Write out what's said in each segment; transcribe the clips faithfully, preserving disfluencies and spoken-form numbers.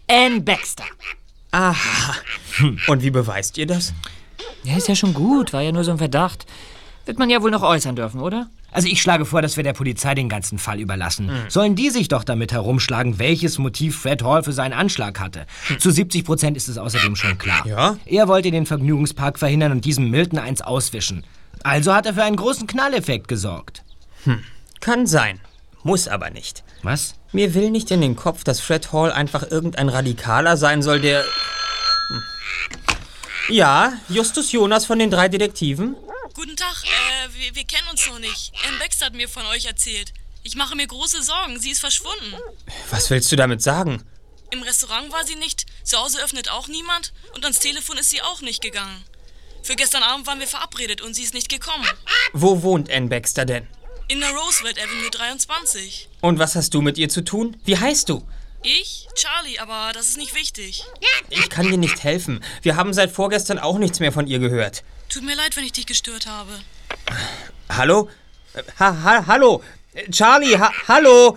Ann Baxter. Aha. Und wie beweist ihr das? Ja, ist ja schon gut. War ja nur so ein Verdacht. Wird man ja wohl noch äußern dürfen, oder? Also ich schlage vor, dass wir der Polizei den ganzen Fall überlassen. Mhm. Sollen die sich doch damit herumschlagen, welches Motiv Fred Hall für seinen Anschlag hatte. Mhm. Zu siebzig Prozent ist es außerdem schon klar. Ja? Er wollte den Vergnügungspark verhindern und diesem Milton eins auswischen. Also hat er für einen großen Knalleffekt gesorgt. Hm. Kann sein. Muss aber nicht. Was? Mir will nicht in den Kopf, dass Fred Hall einfach irgendein Radikaler sein soll, der... Hm. Ja, Justus Jonas von den drei Detektiven? Guten Tag, äh, wir, wir kennen uns noch nicht. Ann Baxter hat mir von euch erzählt. Ich mache mir große Sorgen, sie ist verschwunden. Was willst du damit sagen? Im Restaurant war sie nicht, zu Hause öffnet auch niemand und ans Telefon ist sie auch nicht gegangen. Für gestern Abend waren wir verabredet und sie ist nicht gekommen. Wo wohnt Ann Baxter denn? In der Roosevelt Avenue dreiundzwanzig. Und was hast du mit ihr zu tun? Wie heißt du? Ich? Charlie, aber das ist nicht wichtig. Ich kann dir nicht helfen. Wir haben seit vorgestern auch nichts mehr von ihr gehört. Tut mir leid, wenn ich dich gestört habe. Hallo? Ha, ha, hallo? Charlie, ha, hallo?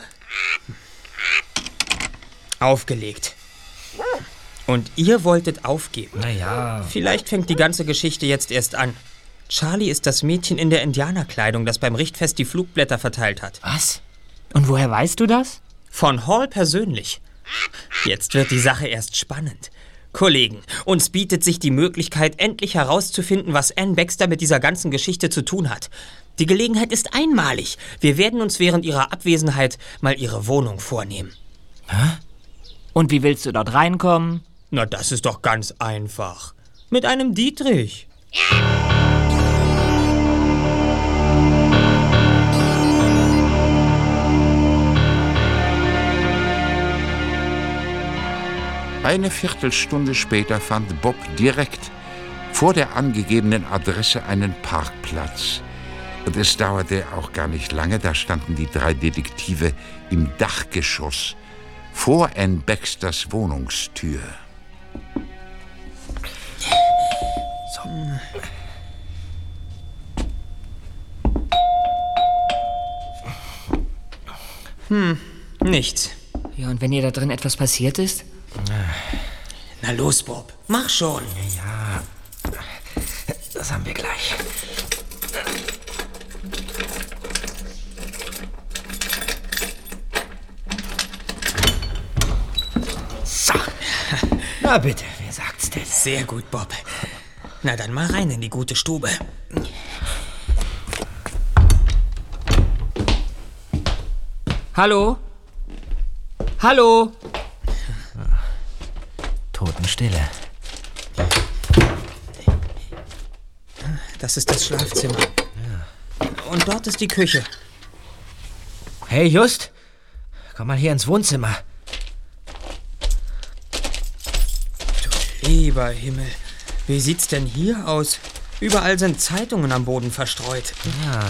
Aufgelegt. Und ihr wolltet aufgeben. Naja. Vielleicht fängt die ganze Geschichte jetzt erst an. Charlie ist das Mädchen in der Indianerkleidung, das beim Richtfest die Flugblätter verteilt hat. Was? Und woher weißt du das? Von Hall persönlich. Jetzt wird die Sache erst spannend. Kollegen, uns bietet sich die Möglichkeit, endlich herauszufinden, was Ann Baxter mit dieser ganzen Geschichte zu tun hat. Die Gelegenheit ist einmalig. Wir werden uns während ihrer Abwesenheit mal ihre Wohnung vornehmen. Hä? Und wie willst du dort reinkommen? Na, das ist doch ganz einfach. Mit einem Dietrich. Eine Viertelstunde später fand Bob direkt vor der angegebenen Adresse einen Parkplatz. Und es dauerte auch gar nicht lange, da standen die drei Detektive im Dachgeschoss vor Ann Baxters Wohnungstür. So. Hm, nichts. Ja, und wenn ihr da drin etwas passiert ist? Na los, Bob, mach schon. Ja, das haben wir gleich. So. Na bitte, wer sagt's denn? Sehr gut, Bob. Na dann mal rein in die gute Stube. Hallo? Hallo? Totenstille. Das ist das Schlafzimmer. Ja. Und dort ist die Küche. Hey, Just, komm mal hier ins Wohnzimmer. Du lieber Himmel, wie sieht's denn hier aus? Überall sind Zeitungen am Boden verstreut. Ja.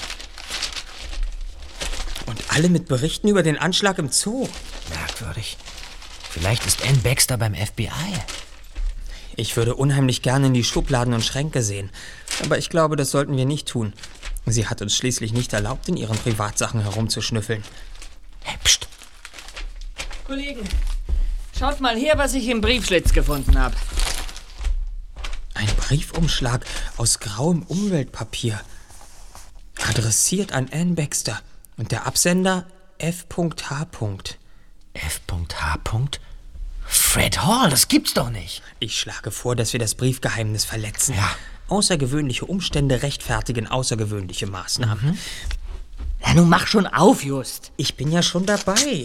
Und alle mit Berichten über den Anschlag im Zoo. Merkwürdig. Vielleicht ist Ann Baxter beim F B I. Ich würde unheimlich gerne in die Schubladen und Schränke sehen. Aber ich glaube, das sollten wir nicht tun. Sie hat uns schließlich nicht erlaubt, in ihren Privatsachen herumzuschnüffeln. Hey, pst. Kollegen, schaut mal her, was ich im Briefschlitz gefunden habe. Ein Briefumschlag aus grauem Umweltpapier. Adressiert an Ann Baxter. Und der Absender F H F H. Fred Hall, das gibt's doch nicht. Ich schlage vor, dass wir das Briefgeheimnis verletzen. Ja. Außergewöhnliche Umstände rechtfertigen außergewöhnliche Maßnahmen. Mhm. Na, nun mach schon auf, Just. Ich bin ja schon dabei.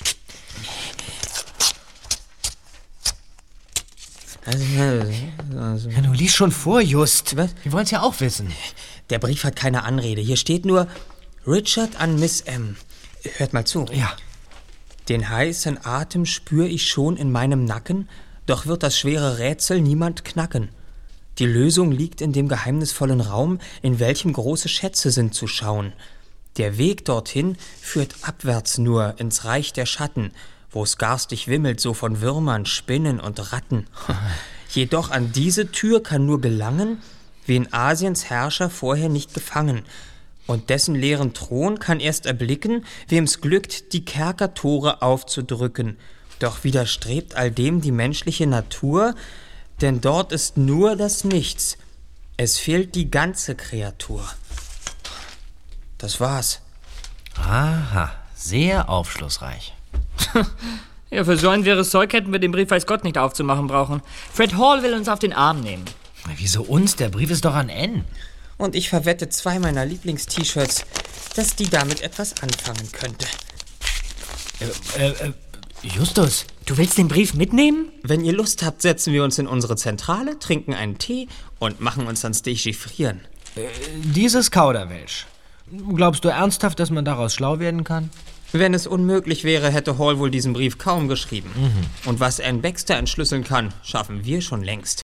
Ja, du liest schon vor, Just. Was? Wir wollen's ja auch wissen. Der Brief hat keine Anrede. Hier steht nur Richard an Miss M. Hört mal zu. Ja. Den heißen Atem spür ich schon in meinem Nacken, doch wird das schwere Rätsel niemand knacken. Die Lösung liegt in dem geheimnisvollen Raum, in welchem große Schätze sind zu schauen. Der Weg dorthin führt abwärts nur ins Reich der Schatten, wo's garstig wimmelt so von Würmern, Spinnen und Ratten. Jedoch an diese Tür kann nur gelangen, wen Asiens Herrscher vorher nicht gefangen. Und dessen leeren Thron kann erst erblicken, wem's glückt, die Kerkertore aufzudrücken, Doch widerstrebt all dem die menschliche Natur, denn dort ist nur das Nichts. Es fehlt die ganze Kreatur. Das war's. Aha, sehr aufschlussreich. Ja, für so ein wirres Zeug hätten wir den Brief weiß Gott nicht aufzumachen brauchen. Fred Hall will uns auf den Arm nehmen. Wieso uns? Der Brief ist doch an Ann. Und ich verwette zwei meiner Lieblings-T-Shirts, dass die damit etwas anfangen könnte. Äh, äh, Justus. Du willst den Brief mitnehmen? Wenn ihr Lust habt, setzen wir uns in unsere Zentrale, trinken einen Tee und machen uns ans Dechiffrieren. Äh, dieses Kauderwelsch. Glaubst du ernsthaft, dass man daraus schlau werden kann? Wenn es unmöglich wäre, hätte Hall wohl diesen Brief kaum geschrieben. Mhm. Und was Ann Baxter entschlüsseln kann, schaffen wir schon längst.